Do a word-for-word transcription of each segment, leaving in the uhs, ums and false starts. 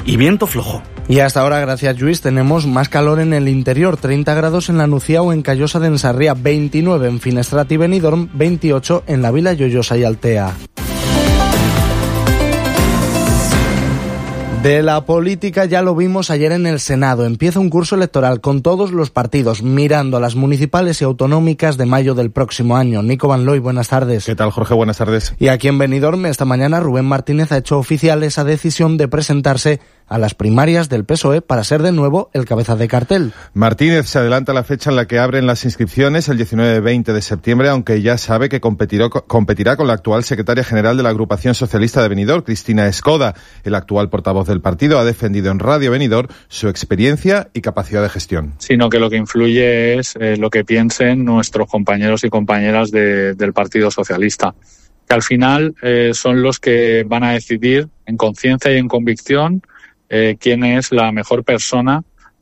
y viento flojo. Y hasta ahora, gracias Lluís, tenemos más calor en el interior, treinta grados en la Nucía o en Callosa de Ensarría, veintinueve en Finestrat y Benidorm, veintiocho en la Vila Lloyosa y Altea. De la política ya lo vimos ayer en el Senado. Empieza un curso electoral con todos los partidos mirando a las municipales y autonómicas de mayo del próximo año. Nico Van Looy, buenas tardes. ¿Qué tal, Jorge? Buenas tardes. Y aquí en Benidorm, esta mañana, Rubén Martínez ha hecho oficial esa decisión de presentarse a las primarias del P S O E para ser de nuevo el cabeza de cartel. Martínez se adelanta la fecha en la que abren las inscripciones, el diecinueve veinte de septiembre, aunque ya sabe que competirá, competirá con la actual secretaria general de la agrupación socialista de Benidorm, Cristina Escoda. El actual portavoz del partido ha defendido en Radio Benidorm su experiencia y capacidad de gestión. Sino que lo que influye es eh, lo que piensen nuestros compañeros y compañeras de, del Partido Socialista, que al final eh, son los que van a decidir en conciencia y en convicción Eh, quién es la mejor persona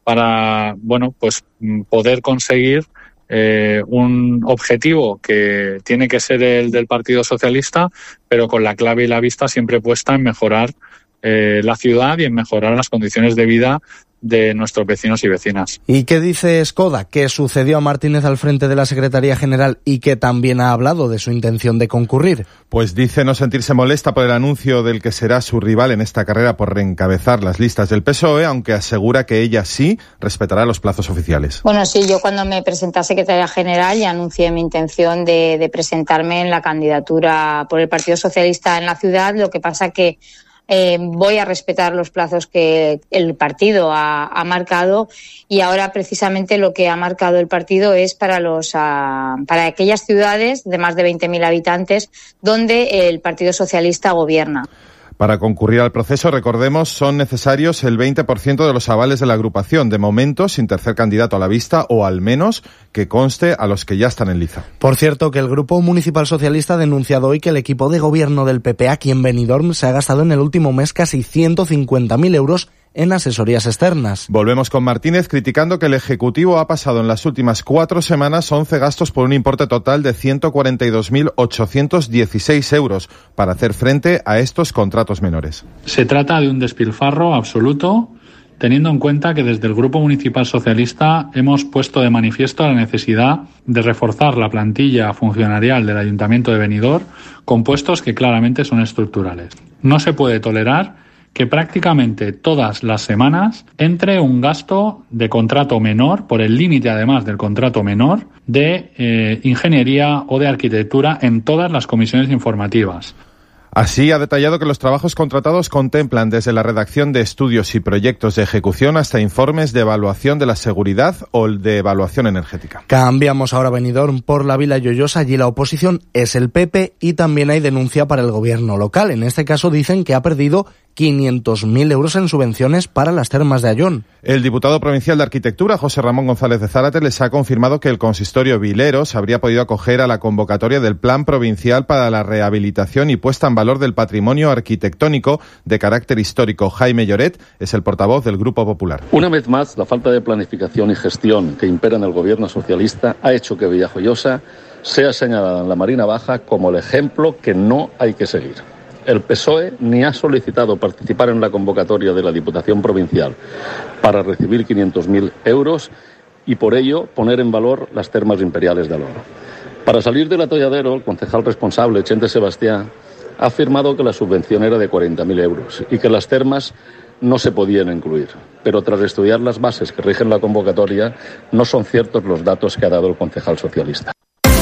para, bueno, pues poder conseguir eh, un objetivo que tiene que ser el del Partido Socialista, pero con la clave y la vista siempre puesta en mejorar eh, la ciudad y en mejorar las condiciones de vida de nuestros vecinos y vecinas. ¿Y qué dice Escoda? ¿Qué sucedió a Martínez al frente de la Secretaría General y que también ha hablado de su intención de concurrir? Pues dice no sentirse molesta por el anuncio del que será su rival en esta carrera por reencabezar las listas del P S O E, aunque asegura que ella sí respetará los plazos oficiales. Bueno, sí, yo cuando me presenté a Secretaría General ya anuncié mi intención de, de presentarme en la candidatura por el Partido Socialista en la ciudad. Lo que pasa que Eh, voy a respetar los plazos que el partido ha, ha marcado y ahora precisamente lo que ha marcado el partido es para los uh, para aquellas ciudades de más de veinte mil habitantes donde el Partido Socialista gobierna. Para concurrir al proceso, recordemos, son necesarios el veinte por ciento de los avales de la agrupación, de momento sin tercer candidato a la vista o al menos que conste a los que ya están en liza. Por cierto, que el Grupo Municipal Socialista ha denunciado hoy que el equipo de gobierno del P P aquí en Benidorm se ha gastado en el último mes casi ciento cincuenta mil euros en asesorías externas. Volvemos con Martínez criticando que el Ejecutivo ha pasado en las últimas cuatro semanas once gastos por un importe total de ciento cuarenta y dos mil ochocientos dieciséis euros para hacer frente a estos contratos menores. Se trata de un despilfarro absoluto, teniendo en cuenta que desde el Grupo Municipal Socialista hemos puesto de manifiesto la necesidad de reforzar la plantilla funcionarial del Ayuntamiento de Benidorm con puestos que claramente son estructurales. No se puede tolerar que prácticamente todas las semanas entre un gasto de contrato menor, por el límite además del contrato menor, de eh, ingeniería o de arquitectura en todas las comisiones informativas. Así ha detallado que los trabajos contratados contemplan desde la redacción de estudios y proyectos de ejecución hasta informes de evaluación de la seguridad o de evaluación energética. Cambiamos ahora a Benidorm por la Vila Lloyosa. Allí la oposición es el P P y también hay denuncia para el gobierno local. En este caso dicen que ha perdido quinientos mil euros en subvenciones para las termas de Ayón. El diputado provincial de Arquitectura, José Ramón González de Zárate, les ha confirmado que el consistorio vilero se habría podido acoger a la convocatoria del Plan Provincial para la Rehabilitación y Puesta en Valor del Patrimonio Arquitectónico de carácter histórico. Jaime Lloret es el portavoz del Grupo Popular. Una vez más, la falta de planificación y gestión que impera en el gobierno socialista ha hecho que Villajoyosa sea señalada en la Marina Baja como el ejemplo que no hay que seguir. El P S O E ni ha solicitado participar en la convocatoria de la Diputación Provincial para recibir quinientos mil euros y por ello poner en valor las termas imperiales de Aloro. Para salir del atolladero, el concejal responsable, Chente Sebastián, ha afirmado que la subvención era de cuarenta mil euros y que las termas no se podían incluir. Pero tras estudiar las bases que rigen la convocatoria, no son ciertos los datos que ha dado el concejal socialista.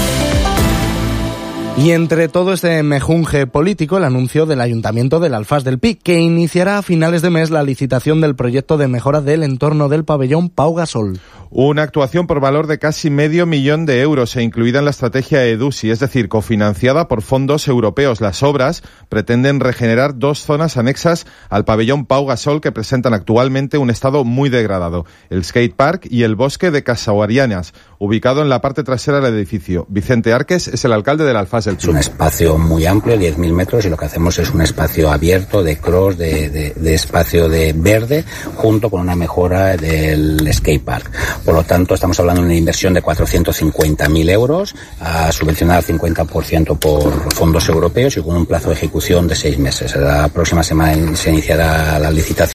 Y entre todo este mejunje político, el anuncio del Ayuntamiento del Alfás del Pi, que iniciará a finales de mes la licitación del proyecto de mejora del entorno del pabellón Pau Gasol. Una actuación por valor de casi medio millón de euros e incluida en la estrategia EDUSI, es decir, cofinanciada por fondos europeos. Las obras pretenden regenerar dos zonas anexas al pabellón Pau Gasol que presentan actualmente un estado muy degradado: el skate park y el bosque de Casauarianas, ubicado en la parte trasera del edificio. Vicente Arques es el alcalde del Alfás del Pi. Es un espacio muy amplio, diez mil metros, y lo que hacemos es un espacio abierto de cross, de, de, de espacio de verde, junto con una mejora del skate park. Por lo tanto, estamos hablando de una inversión de cuatrocientos cincuenta mil euros, a subvencionar al cincuenta por ciento por fondos europeos y con un plazo de ejecución de seis meses. La próxima semana se iniciará la licitación.